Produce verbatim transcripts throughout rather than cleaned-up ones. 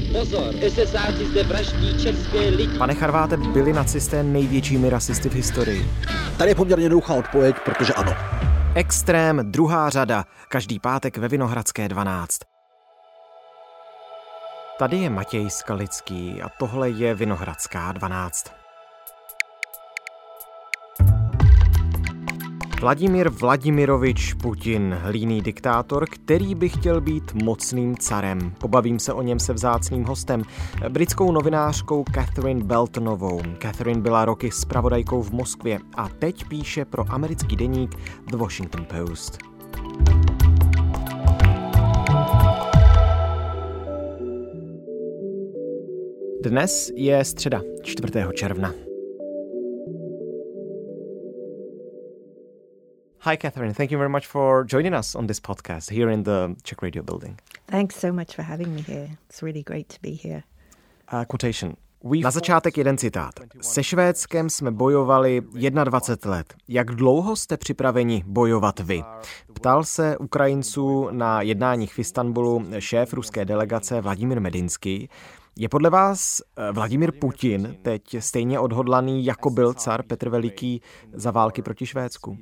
Pozor, esesáci zde vraždí české lidi. Pane Charváte, byli nacisté největšími rasisty v historii? Tady je poměrně jednoduchá odpověď, protože ano. Extrém, druhá řada, každý pátek ve Vinohradské dvanáct. Tady je Matěj Skalický a tohle je Vinohradská dvanáct. Vladimír Vladimirovič Putin, líný diktátor, který by chtěl být mocným carem. Pobavím se o něm se vzácným hostem, britskou novinářkou Catherine Beltonovou. Catherine byla roky zpravodajkou v Moskvě a teď píše pro americký deník The Washington Post. Dnes je středa, čtvrtého června. Hi, Catherine. Thank you very much for joining us on this podcast here in the Czech Radio building. Thanks so much for having me here. It's really great to be here. Uh, quotation. Na začátek jeden citát. Se Švédskem jsme bojovali dvacet jedna let. Jak dlouho jste připraveni bojovat vy? Ptal se Ukrajinců na jednáních v Istanbulu šéf ruské delegace Vladimír Medinský. Je podle vás Vladimír Putin teď stejně odhodlaný, jako byl car Petr Veliký za války proti Švédsku?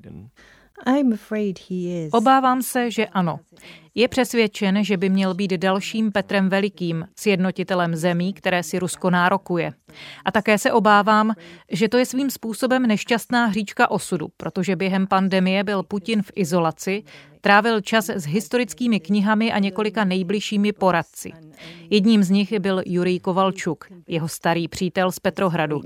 Obávám se, že ano. Je přesvědčen, že by měl být dalším Petrem Velikým, sjednotitelem zemí, které si Rusko nárokuje. A také se obávám, že to je svým způsobem nešťastná hříčka osudu, protože během pandemie byl Putin v izolaci, trávil čas s historickými knihami a několika nejbližšími poradci. Jedním z nich byl Jurij Kovalčuk, jeho starý přítel z Petrohradu.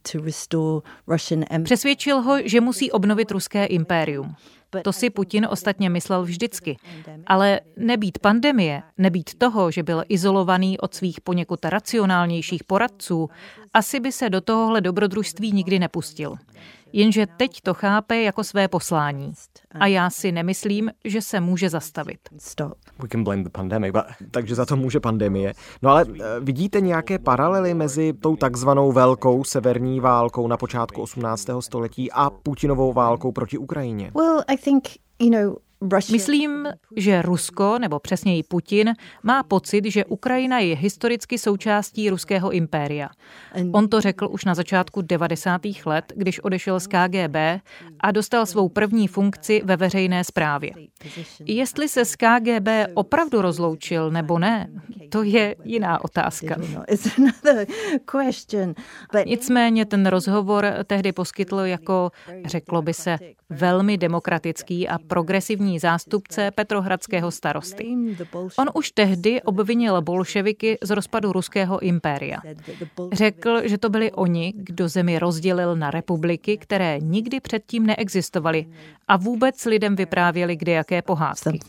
Přesvědčil ho, že musí obnovit ruské impérium. To si Putin ostatně myslel vždycky. Ale nebýt pandemie, nebýt toho, že byl izolovaný od svých poněkud racionálnějších poradců, asi by se do tohohle dobrodružství nikdy nepustil. Jenže teď to chápe jako své poslání. A já si nemyslím, že se může zastavit. We can blame the pandemic, but... Takže za to může pandemie. No ale vidíte nějaké paralely mezi tou takzvanou velkou severní válkou na počátku osmnáctého století a Putinovou válkou proti Ukrajině? Well, I think, you know, Myslím, že Rusko, nebo přesněji Putin, má pocit, že Ukrajina je historicky součástí ruského impéria. On to řekl už na začátku devadesátých let, když odešel z K G B a dostal svou první funkci ve veřejné správě. Jestli se z K G B opravdu rozloučil nebo ne, to je jiná otázka. Nicméně ten rozhovor tehdy poskytl jako, řeklo by se, velmi demokratický a progresivní zástupce petrohradského starosty. On už tehdy obvinil bolševiky z rozpadu ruského impéria. Řekl, že to byli oni, kdo zemi rozdělil na republiky, které nikdy předtím neexistovaly a vůbec lidem vyprávěli kdejaké pohádky.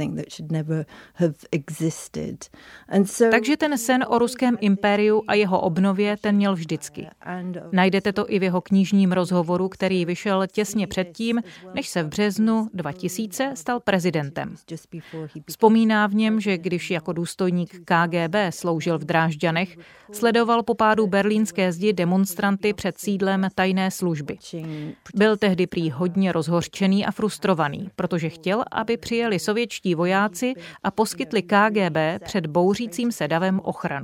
Takže ten sen o ruském impériu a jeho obnově ten měl vždycky. Najdete to i v jeho knižním rozhovoru, který vyšel těsně předtím, než se v březnu dva tisíce stal prezidentem. Vzpomíná v něm, že když jako důstojník K G B sloužil v Drážďanech, sledoval po pádu berlínské zdi demonstranty před sídlem tajné služby. Byl tehdy prý hodně rozhořčený a frustrovaný, protože chtěl, aby přijeli sovětští vojáci a poskytli K G B před bouřícím se davem ochranu.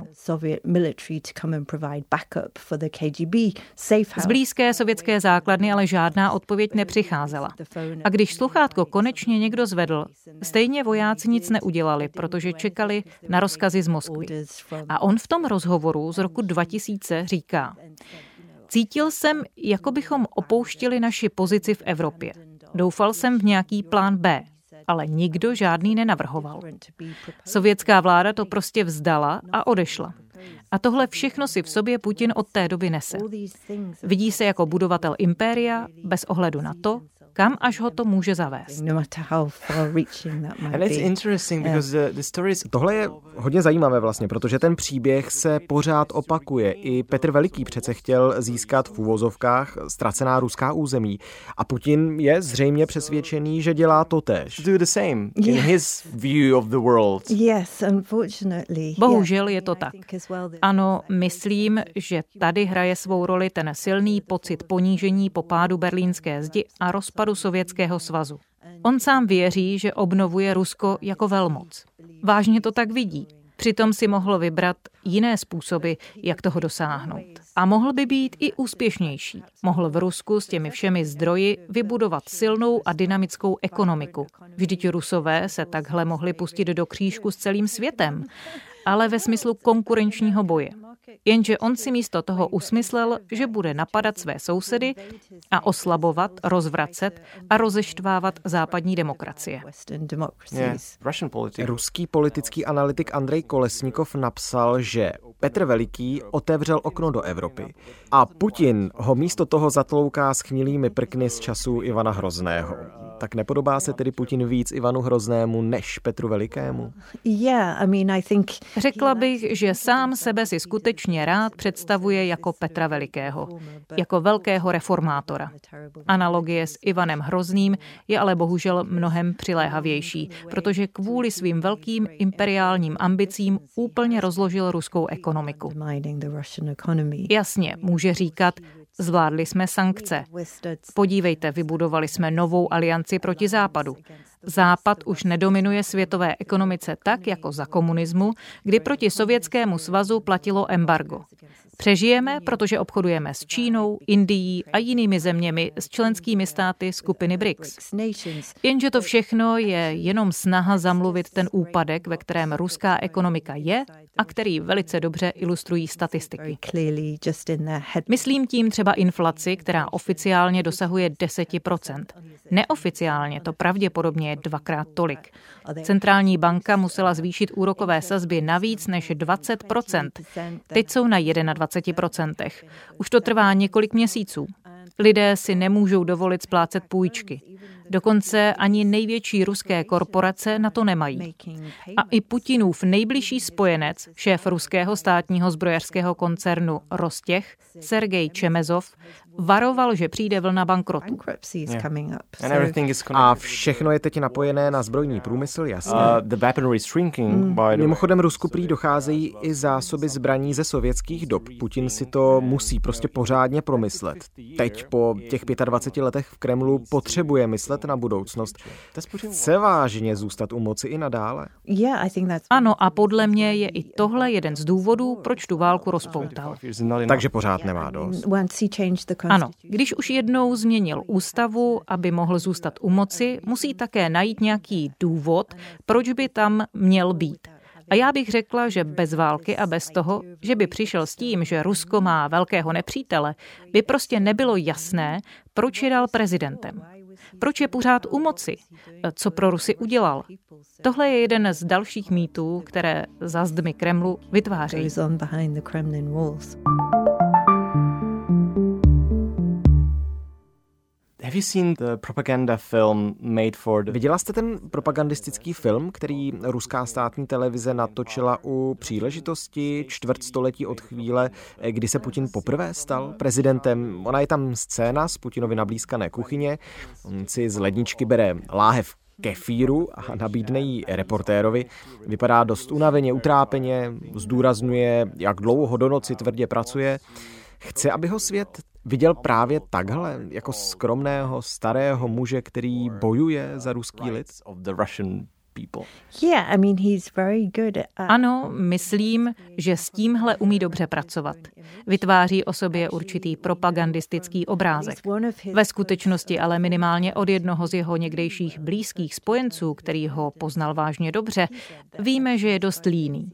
Z blízké sovětské základny ale žádná odpověď nepřicházela. A když sluchátko konečně někdo zvedl, stejně vojáci nic neudělali, protože čekali na rozkazy z Moskvy. A on v tom rozhovoru z roku dva tisíce říká: Cítil jsem, jako bychom opouštili naši pozici v Evropě. Doufal jsem v nějaký plán B, ale nikdo žádný nenavrhoval. Sovětská vláda to prostě vzdala a odešla. A tohle všechno si v sobě Putin od té doby nese. Vidí se jako budovatel impéria bez ohledu na to, kam až ho to může zavést. Tohle je hodně zajímavé vlastně, protože ten příběh se pořád opakuje. I Petr Veliký přece chtěl získat v uvozovkách ztracená ruská území. A Putin je zřejmě přesvědčený, že dělá totéž. Do the same in his view of the world. Bohužel je to tak. Ano, myslím, že tady hraje svou roli ten silný pocit ponížení po pádu berlínské zdi a rozpadu Sovětského svazu. On sám věří, že obnovuje Rusko jako velmoc. Vážně to tak vidí. Přitom si mohl vybrat jiné způsoby, jak toho dosáhnout. A mohl by být i úspěšnější. Mohl v Rusku s těmi všemi zdroji vybudovat silnou a dynamickou ekonomiku. Vždyť Rusové se takhle mohli pustit do křížku s celým světem, ale ve smyslu konkurenčního boje. Jenže on si místo toho usmyslel, že bude napadat své sousedy a oslabovat, rozvracet a rozeštvávat západní demokracie. Yeah. Ruský politický analytik Andrej Kolesnikov napsal, že Petr Veliký otevřel okno do Evropy a Putin ho místo toho zatlouká s chmilými prkny z časů Ivana Hrozného. Tak nepodobá se tedy Putin víc Ivanu Hroznému než Petru Velikému? Řekla bych, že sám sebe si skutečně rád představuje jako Petra Velikého, jako velkého reformátora. Analogie s Ivanem Hrozným je ale bohužel mnohem přiléhavější, protože kvůli svým velkým imperiálním ambicím úplně rozložil ruskou ekonomiku. Jasně, může říkat, zvládli jsme sankce. Podívejte, vybudovali jsme novou alianci proti Západu. Západ už nedominuje světové ekonomice tak, jako za komunismu, kdy proti Sovětskému svazu platilo embargo. Přežijeme, protože obchodujeme s Čínou, Indií a jinými zeměmi s členskými státy skupiny B R I C S. Jenže to všechno je jenom snaha zamluvit ten úpadek, ve kterém ruská ekonomika je a který velice dobře ilustrují statistiky. Myslím tím třeba inflaci, která oficiálně dosahuje deset procent. Neoficiálně to pravděpodobně je dvakrát tolik. Centrální banka musela zvýšit úrokové sazby na víc než dvacet procent. Teď jsou na dvacet jedna procent. Už to trvá několik měsíců. Lidé si nemůžou dovolit splácet půjčky. Dokonce ani největší ruské korporace na to nemají. A i Putinův nejbližší spojenec, šéf ruského státního zbrojařského koncernu Rostech, Sergej Čemezov, varoval, že přijde vlna bankrotu. A všechno je teď napojené na zbrojní průmysl, jasně. Mm. Mimochodem Rusku prý docházejí i zásoby zbraní ze sovětských dob. Putin si to musí prostě pořádně promyslet. Teď po těch dvaceti pěti letech v Kremlu potřebuje myslet na budoucnost. Chce vážně zůstat u moci i nadále? Ano, a podle mě je i tohle jeden z důvodů, proč tu válku rozpoutal. Takže pořád nemá dost. Ano, když už jednou změnil ústavu, aby mohl zůstat u moci, musí také najít nějaký důvod, proč by tam měl být. A já bych řekla, že bez války a bez toho, že by přišel s tím, že Rusko má velkého nepřítele, by prostě nebylo jasné, proč je dal prezidentem. Proč je pořád u moci? Co pro Rusy udělal? Tohle je jeden z dalších mýtů, které za zdmi Kremlu vytvářejí. Have you seen the propaganda film made for the... Viděla jste ten propagandistický film, který ruská státní televize natočila u příležitosti čtvrtstoletí od chvíle, kdy se Putin poprvé stal prezidentem? Ona je tam scéna z Putinovy nablízkané kuchyně. On si z ledničky bere láhev kefíru a nabídne jí reportérovi. Vypadá dost unaveně, utrápeně, zdůrazňuje, jak dlouho do noci tvrdě pracuje. Chce, aby ho svět viděl právě takhle, jako skromného, starého muže, který bojuje za ruský lid? Ano, myslím, že s tímhle umí dobře pracovat. Vytváří o sobě určitý propagandistický obrázek. Ve skutečnosti ale minimálně od jednoho z jeho někdejších blízkých spojenců, který ho poznal vážně dobře, víme, že je dost líný.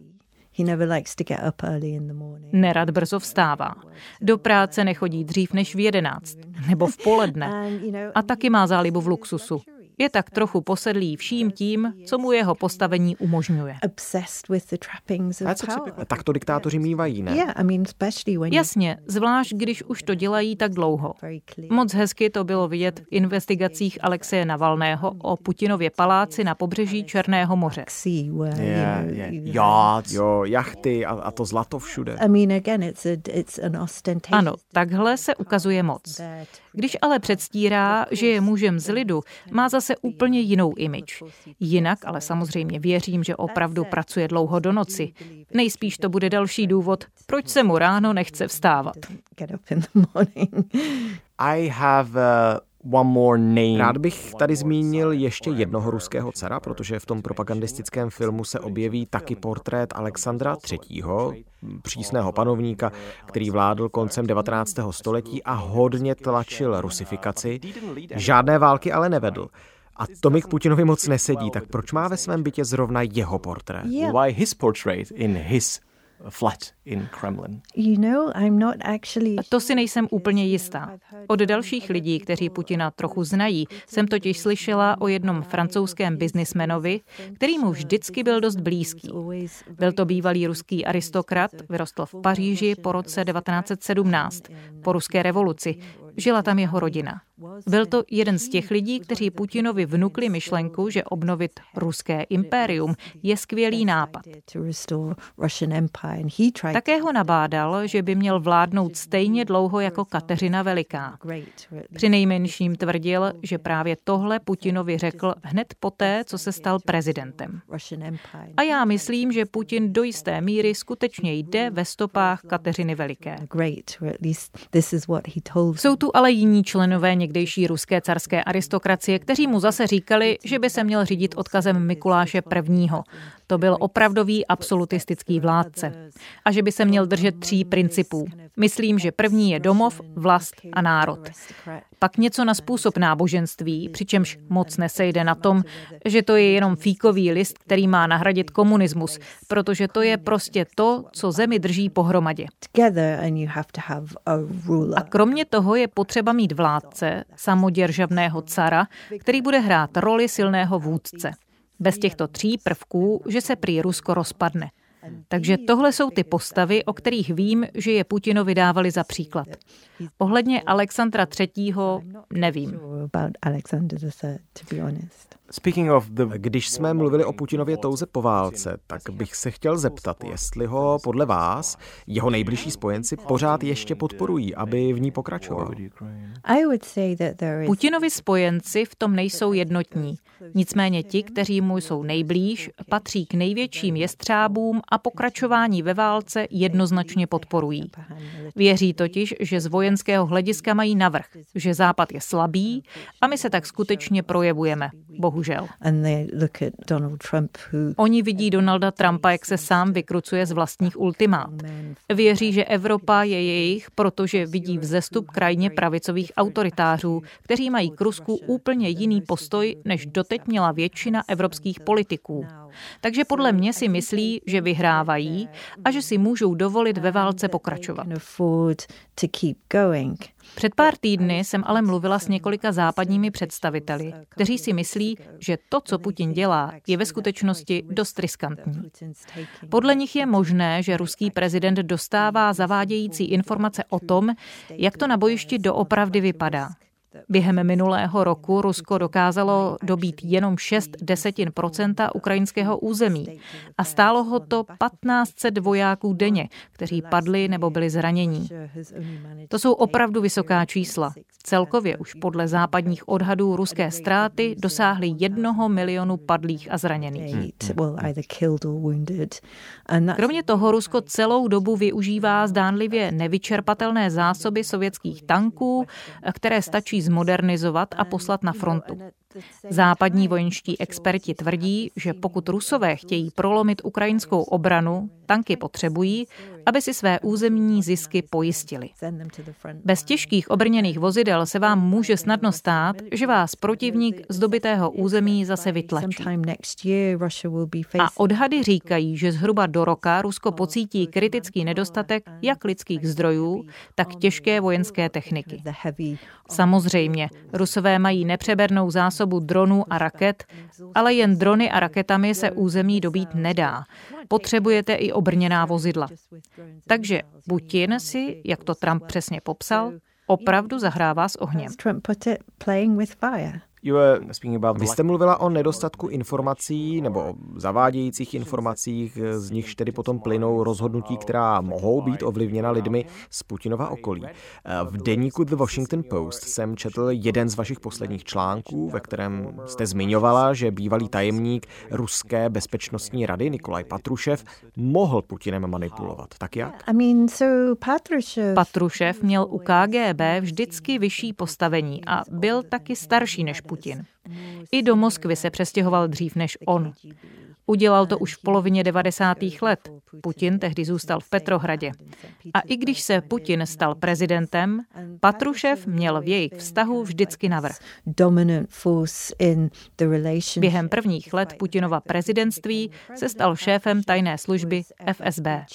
Nerad brzo vstává. Do práce nechodí dřív než v jedenáct, nebo v poledne. A taky má zálibu v luxusu. Je tak trochu posedlý vším tím, co mu jeho postavení umožňuje. Tak to diktátoři mívají, ne? Jasně, zvlášť když už to dělají tak dlouho. Moc hezky to bylo vidět v investigacích Alexeje Navalného o Putinově paláci na pobřeží Černého moře. Yeah, yeah. Jo, jachty a, a to zlato všude. Ano, takhle se ukazuje moc. Když ale předstírá, že je mužem z lidu, má zase úplně jinou image. Jinak, ale samozřejmě věřím, že opravdu pracuje dlouho do noci. Nejspíš to bude další důvod, proč se mu ráno nechce vstávat. I have one more name. Rád bych tady zmínil ještě jednoho ruského cara, protože v tom propagandistickém filmu se objeví taky portrét Alexandra třetího, přísného panovníka, který vládl koncem devatenáctého století a hodně tlačil rusifikaci. Žádné války ale nevedl. A to mi k Putinovi moc nesedí, tak proč má ve svém bytě zrovna jeho portrét? Why his portrait in his flat in Kremlin? You know, I'm not actually... To si nejsem úplně jistá. Od dalších lidí, kteří Putina trochu znají, jsem totiž slyšela o jednom francouzském biznismenovi, který mu vždycky byl dost blízký. Byl to bývalý ruský aristokrat, vyrostl v Paříži po roce devatenáct set sedmnáct, po ruské revoluci. Žila tam jeho rodina. Byl to jeden z těch lidí, kteří Putinovi vnukli myšlenku, že obnovit ruské impérium je skvělý nápad. Také ho nabádal, že by měl vládnout stejně dlouho jako Kateřina Veliká. Přinejmenším tvrdil, že právě tohle Putinovi řekl hned poté, co se stal prezidentem. A já myslím, že Putin do jisté míry skutečně jde ve stopách Kateřiny Veliké. Jsou tu ale jiní členové někdejší ruské carské aristokracie, kteří mu zase říkali, že by se měl řídit odkazem Mikuláše prvního. To byl opravdový absolutistický vládce. A že by se měl držet tří principů. Myslím, že první je domov, vlast a národ. Pak něco na způsob náboženství, přičemž moc nesejde na tom, že to je jenom fíkový list, který má nahradit komunismus, protože to je prostě to, co zemi drží pohromadě. A kromě toho je potřeba mít vládce, samoděržavného cara, který bude hrát roli silného vůdce. Bez těchto tří prvků, že se prý Rusko rozpadne. Takže tohle jsou ty postavy, o kterých vím, že je Putinovi dávali za příklad. Ohledně Alexandra třetího nevím. Když jsme mluvili o Putinově touze po válce, tak bych se chtěl zeptat, jestli ho podle vás jeho nejbližší spojenci pořád ještě podporují, aby v ní pokračoval. Putinovi spojenci v tom nejsou jednotní. Nicméně ti, kteří mu jsou nejblíž, patří k největším jestřábům a pokračování ve válce jednoznačně podporují. Věří totiž, že z vojenského hlediska mají navrch, že Západ je slabý a my se tak skutečně projevujeme. Bohužel. Oni vidí Donalda Trumpa, jak se sám vykrucuje z vlastních ultimát. Věří, že Evropa je jejich, protože vidí vzestup krajně pravicových autoritářů, kteří mají k Rusku úplně jiný postoj, než doteď měla většina evropských politiků. Takže podle mě si myslí, že vyhrávají a že si můžou dovolit ve válce pokračovat. Před pár týdny jsem ale mluvila s několika západními představiteli, kteří si myslí, že to, co Putin dělá, je ve skutečnosti dost riskantní. Podle nich je možné, že ruský prezident dostává zavádějící informace o tom, jak to na bojišti doopravdy vypadá. Během minulého roku Rusko dokázalo dobít jenom šest desetin procenta ukrajinského území a stálo ho to patnáct set vojáků denně, kteří padli nebo byli zranění. To jsou opravdu vysoká čísla. Celkově už podle západních odhadů ruské ztráty dosáhly jednoho milionu padlých a zraněných. Kromě toho Rusko celou dobu využívá zdánlivě nevyčerpatelné zásoby sovětských tanků, které stačí zmodernizovat a poslat na frontu. Západní vojenští experti tvrdí, že pokud Rusové chtějí prolomit ukrajinskou obranu, tanky potřebují, aby si své územní zisky pojistili. Bez těžkých obrněných vozidel se vám může snadno stát, že vás protivník z dobytého území zase vytlačí. A odhady říkají, že zhruba do roka Rusko pocítí kritický nedostatek jak lidských zdrojů, tak těžké vojenské techniky. Samozřejmě, Rusové mají nepřebernou zásobu dronů a raket, ale jen drony a raketami se území dobít nedá. Potřebujete i obrněná vozidla. Takže Putin si, jak to Trump přesně popsal, opravdu zahrává s ohněm. Vy jste mluvila o nedostatku informací nebo o zavádějících informacích, z nichž tedy potom plynou rozhodnutí, která mohou být ovlivněna lidmi z Putinova okolí. V deníku The Washington Post jsem četl jeden z vašich posledních článků, ve kterém jste zmiňovala, že bývalý tajemník ruské bezpečnostní rady Nikolaj Patrušev mohl Putinem manipulovat. Tak jak? Patrušev měl u K G B vždycky vyšší postavení a byl taky starší než Putin. I do Moskvy se přestěhoval dřív než on. Udělal to už v polovině devadesátých let. Putin tehdy zůstal v Petrohradě. A i když se Putin stal prezidentem, Patrušev měl v jejich vztahu vždycky navrch. Během prvních let Putinova prezidentství se stal šéfem tajné služby F S B.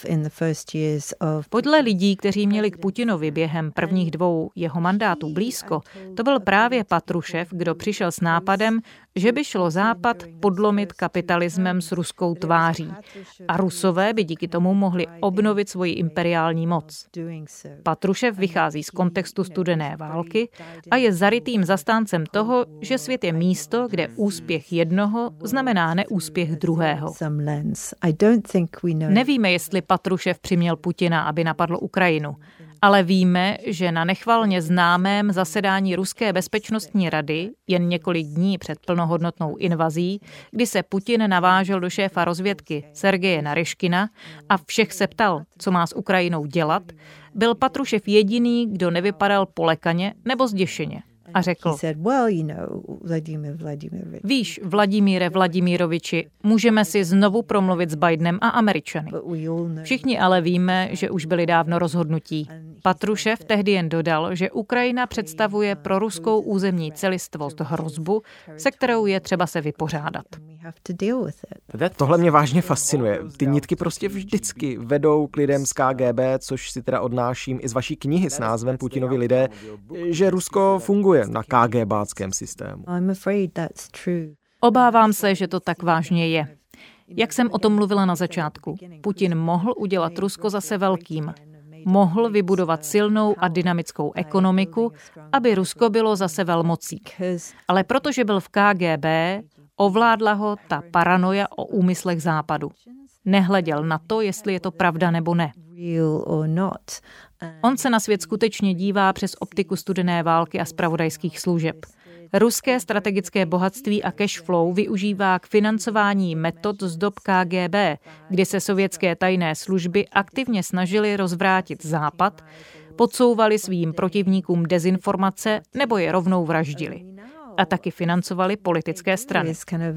Podle lidí, kteří měli k Putinovi během prvních dvou jeho mandátů blízko, to byl právě Patrušev, kdo přišel s nápadem, že by šlo Západ podlomit kapitalismem s ruskou tváří. A Rusové by díky tomu mohli obnovit svoji imperiální moc. Patrušev vychází z kontextu studené války a je zarytým zastáncem toho, že svět je místo, kde úspěch jednoho znamená neúspěch druhého. Nevíme, jestli Patrušev přiměl Putina, aby napadl Ukrajinu. Ale víme, že na nechvalně známém zasedání Ruské bezpečnostní rady jen několik dní před plnohodnotnou invazí, kdy se Putin navážel do šéfa rozvědky Sergeje Naryškina a všech se ptal, co má s Ukrajinou dělat, byl Patrušev jediný, kdo nevypadal polekaně nebo zděšeně. A řekl, víš, Vladimíre Vladimiroviči, můžeme si znovu promluvit s Bidenem a Američany. Všichni ale víme, že už byli dávno rozhodnutí. Patrušev tehdy jen dodal, že Ukrajina představuje pro ruskou územní celistvost hrozbu, se kterou je třeba se vypořádat. Tohle mě vážně fascinuje. Ty nitky prostě vždycky vedou k lidem z K G B, což si teda odnáším i z vaší knihy s názvem Putinovi lidé, že Rusko funguje na KGBáckém systému. Obávám se, že to tak vážně je. Jak jsem o tom mluvila na začátku, Putin mohl udělat Rusko zase velkým. Mohl vybudovat silnou a dynamickou ekonomiku, aby Rusko bylo zase velmocí. Ale protože byl v K G B, ovládla ho ta paranoja o úmyslech Západu. Nehleděl na to, jestli je to pravda nebo ne. On se na svět skutečně dívá přes optiku studené války a zpravodajských služeb. Ruské strategické bohatství a cash flow využívá k financování metod z dob K G B, kdy se sovětské tajné služby aktivně snažily rozvrátit Západ, podsouvali svým protivníkům dezinformace nebo je rovnou vraždili. A taky financovali politické strany.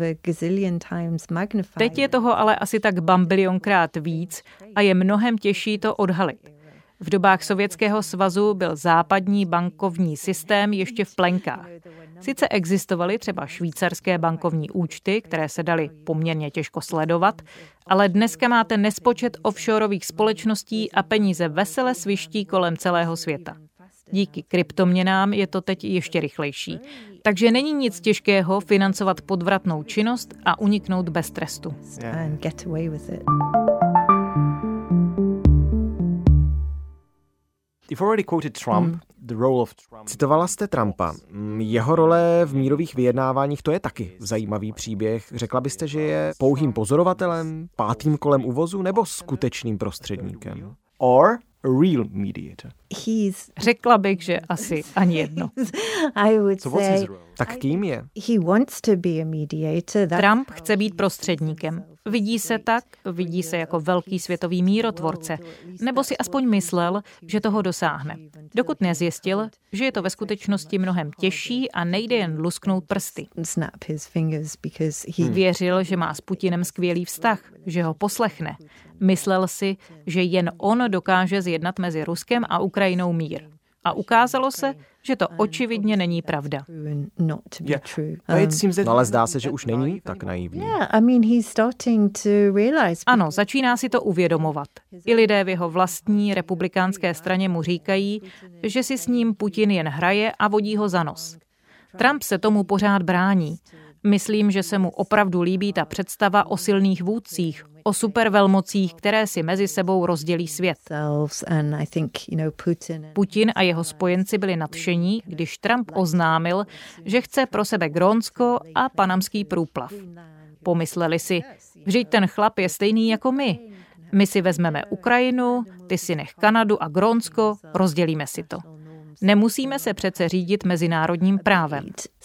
Teď je toho ale asi tak bambilionkrát víc a je mnohem těžší to odhalit. V dobách Sovětského svazu byl západní bankovní systém ještě v plenkách. Sice existovaly třeba švýcarské bankovní účty, které se daly poměrně těžko sledovat, ale dneska máte nespočet offshoreových společností a peníze vesele sviští kolem celého světa. Díky kryptoměnám je to teď ještě rychlejší. Takže není nic těžkého financovat podvratnou činnost a uniknout bez trestu. Citovala jste Trumpa. Jeho role v mírových vyjednáváních, to je taky zajímavý příběh. Řekla byste, že je pouhým pozorovatelem, pátým kolem uvozu nebo skutečným prostředníkem? Or a real mediator? Řekla bych, že asi ani jedno. Tak kým je? Trump chce být prostředníkem. Vidí se tak, vidí se jako velký světový mírotvorce, nebo si aspoň myslel, že toho dosáhne. Dokud nezjistil, že je to ve skutečnosti mnohem těžší a nejde jen lusknout prsty. Věřil, že má s Putinem skvělý vztah, že ho poslechne. Myslel si, že jen on dokáže zjednat mezi Ruskem a Ukrajinou mír. A ukázalo se, že to očividně není pravda. No, ale zdá se, že už není tak naivní. Ano, začíná si to uvědomovat. I lidé v jeho vlastní republikánské straně mu říkají, že si s ním Putin jen hraje a vodí ho za nos. Trump se tomu pořád brání. Myslím, že se mu opravdu líbí ta představa o silných vůdcích, o supervelmocích, které si mezi sebou rozdělí svět. Putin a jeho spojenci byli nadšení, když Trump oznámil, že chce pro sebe Grónsko a panamský průplav. Pomysleli si, vždyť ten chlap je stejný jako my. My si vezmeme Ukrajinu, ty si nech Kanadu a Grónsko, rozdělíme si to. Nemusíme se přece řídit mezinárodním právem.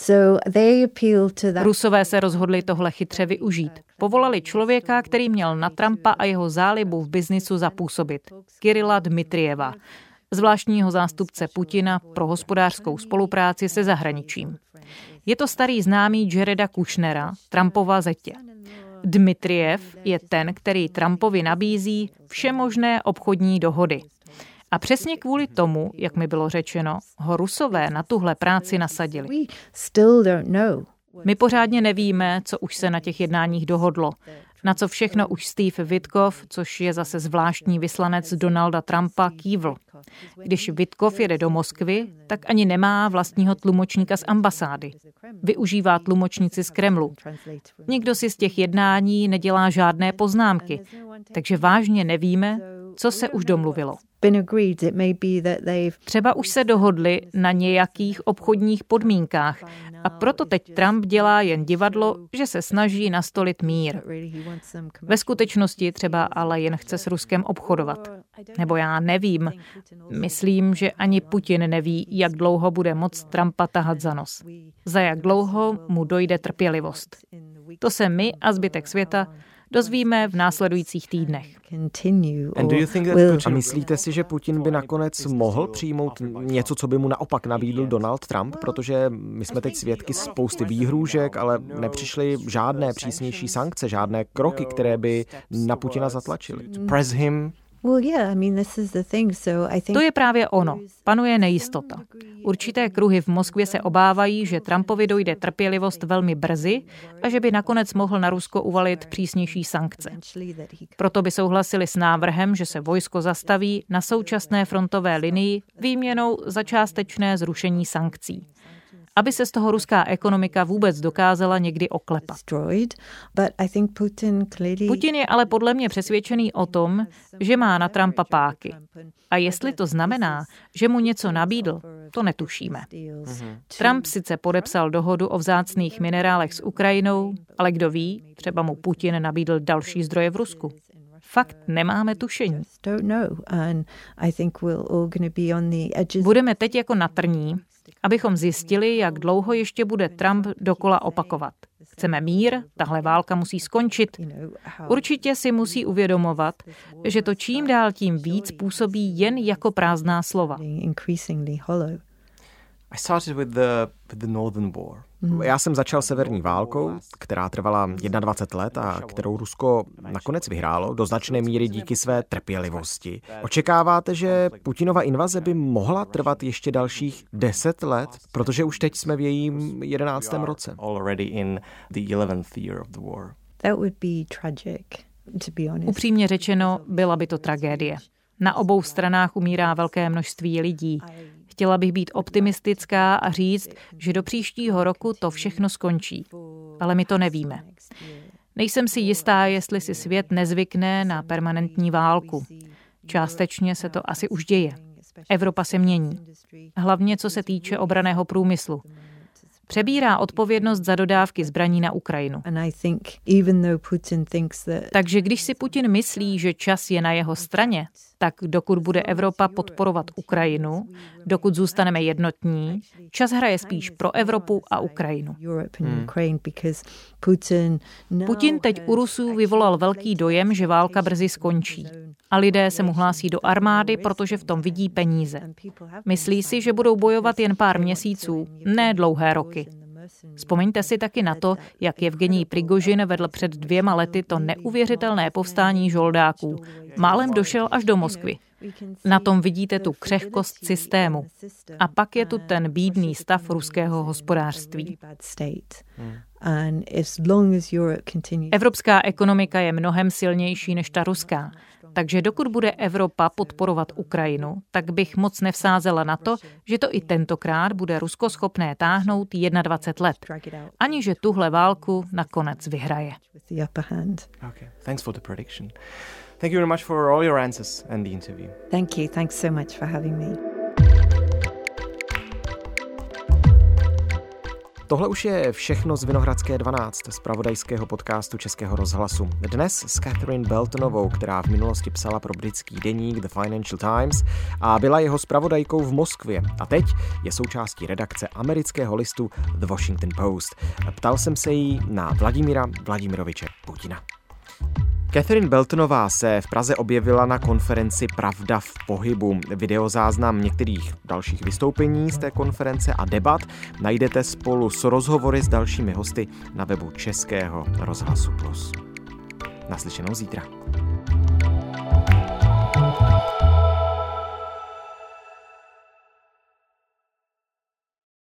Rusové se rozhodli tohle chytře využít. Povolali člověka, který měl na Trumpa a jeho zálibu v biznisu zapůsobit. Kirila Dmitrijeva, zvláštního zástupce Putina pro hospodářskou spolupráci se zahraničím. Je to starý známý Jareda Kushnera, Trumpova zetě. Dmitrijev je ten, který Trumpovi nabízí všemožné obchodní dohody. A přesně kvůli tomu, jak mi bylo řečeno, ho Rusové na tuhle práci nasadili. My pořádně nevíme, co už se na těch jednáních dohodlo. Na co všechno už Steve Witkoff, což je zase zvláštní vyslanec Donalda Trumpa, kývl. Když Witkoff jede do Moskvy, tak ani nemá vlastního tlumočníka z ambasády. Využívá tlumočníci z Kremlu. Nikdo si z těch jednání nedělá žádné poznámky, takže vážně nevíme, co se už domluvilo. Třeba už se dohodli na nějakých obchodních podmínkách a proto teď Trump dělá jen divadlo, že se snaží nastolit mír. Ve skutečnosti třeba ale jen chce s Ruskem obchodovat. Nebo já nevím. Myslím, že ani Putin neví, jak dlouho bude moct Trumpa tahat za nos. Za jak dlouho mu dojde trpělivost. To se my a zbytek světa dozvíme v následujících týdnech. A myslíte si, že Putin by nakonec mohl přijmout něco, co by mu naopak nabídl Donald Trump? Protože my jsme teď svědky spousty výhrůžek, ale nepřišly žádné přísnější sankce, žádné kroky, které by na Putina zatlačily. Press him. To je právě ono. Panuje nejistota. Určité kruhy v Moskvě se obávají, že Trumpovi dojde trpělivost velmi brzy a že by nakonec mohl na Rusko uvalit přísnější sankce. Proto by souhlasili s návrhem, že se vojsko zastaví na současné frontové linii výměnou za částečné zrušení sankcí. Aby se z toho ruská ekonomika vůbec dokázala někdy oklepat. Putin je ale podle mě přesvědčený o tom, že má na Trumpa páky. A jestli to znamená, že mu něco nabídl, to netušíme. Trump sice podepsal dohodu o vzácných minerálech s Ukrajinou, ale kdo ví, třeba mu Putin nabídl další zdroje v Rusku. Fakt nemáme tušení. Budeme teď jako na trní, abychom zjistili, jak dlouho ještě bude Trump dokola opakovat. Chceme mír, tahle válka musí skončit. Určitě si musí uvědomovat, že to čím dál tím víc působí jen jako prázdná slova. I started with the, with the Northern War. Já jsem začal severní válkou, která trvala dvacet jedna let a kterou Rusko nakonec vyhrálo do značné míry díky své trpělivosti. Očekáváte, že Putinova invaze by mohla trvat ještě dalších deset let, protože už teď jsme v jejím jedenáctém roce? Already in the eleventh year of the war. That would be tragic, to be honest. Upřímně řečeno, byla by to tragédie. Na obou stranách umírá velké množství lidí. Chtěla bych být optimistická a říct, že do příštího roku to všechno skončí. Ale my to nevíme. Nejsem si jistá, jestli si svět nezvykne na permanentní válku. Částečně se to asi už děje. Evropa se mění. Hlavně co se týče obranného průmyslu. Přebírá odpovědnost za dodávky zbraní na Ukrajinu. Takže když si Putin myslí, že čas je na jeho straně, tak dokud bude Evropa podporovat Ukrajinu, dokud zůstaneme jednotní, čas hraje spíš pro Evropu a Ukrajinu. Hmm. Putin teď u Rusů vyvolal velký dojem, že válka brzy skončí. A lidé se mu hlásí do armády, protože v tom vidí peníze. Myslí si, že budou bojovat jen pár měsíců, ne dlouhé roky. Vzpomeňte si taky na to, jak Jevgenij Prigožin vedl před dvěma lety to neuvěřitelné povstání žoldáků. Málem došel až do Moskvy. Na tom vidíte tu křehkost systému. A pak je tu ten bídný stav ruského hospodářství. Evropská ekonomika je mnohem silnější než ta ruská. Takže dokud bude Evropa podporovat Ukrajinu, tak bych moc nevsázela na to, že to i tentokrát bude Rusko schopné táhnout dvacet jedna let, ani že tuhle válku nakonec vyhraje. Okay, thanks for the prediction. Thank you very much for all your answers and the interview. Thank you. Thanks so much for having me. Tohle už je všechno z Vinohradské dvanáct, z zpravodajského podcastu Českého rozhlasu. Dnes s Catherine Beltonovou, která v minulosti psala pro britský deník The Financial Times a byla jeho zpravodajkou v Moskvě. A teď je součástí redakce amerického listu The Washington Post. Ptal jsem se jí na Vladimíra Vladimiroviče Putina. Catherine Beltonová se v Praze objevila na konferenci Pravda v pohybu. Videozáznam některých dalších vystoupení z té konference a debat najdete spolu s rozhovory s dalšími hosty na webu Českého rozhlasu Plus. Naslyšenou zítra.